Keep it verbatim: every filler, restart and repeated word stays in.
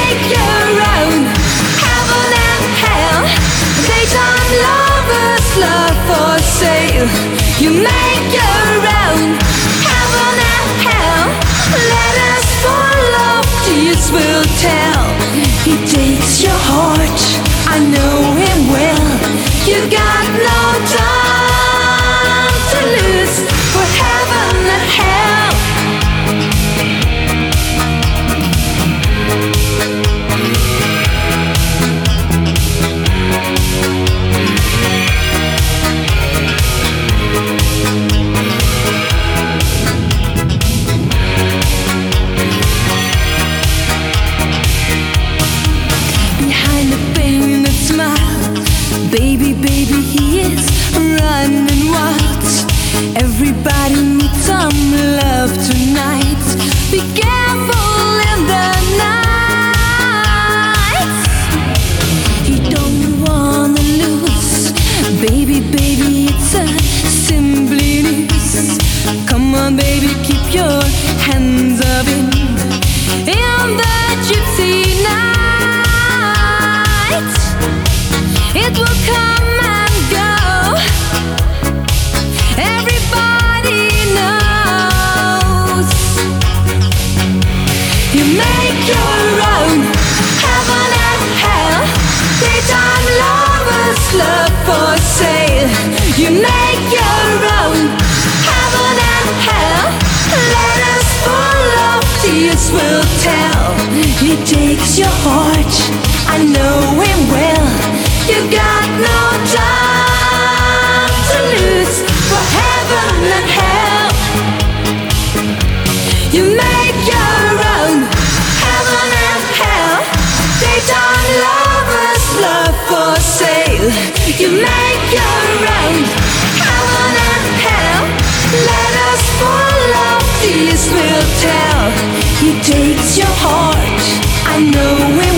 make your own heaven and hell. Daytime lovers, love for sale. You make your own heaven and hell. Letters full of tears will tell. He takes your heart, I know him well. You got no time to lose for heaven and hell. Behind the painted smile, baby, baby, he is running wild. Everybody needs some love tonight. Be careful in the night. He don't wanna lose. Baby, baby, it's a simply news. Come on, baby, keep your hands up in, in the gypsy night. It will come and go. Everybody knows. You make your own heaven and hell. Daytime lovers, love for sale. You make your own heaven and hell. Letters full of tears will tell. He takes your heart, I know him well. You got no time to lose for heaven and hell. You make your own heaven and hell. Daytime lovers, love for sale. You make your own heaven and hell. Letters full of tears will tell. He takes your heart, I know him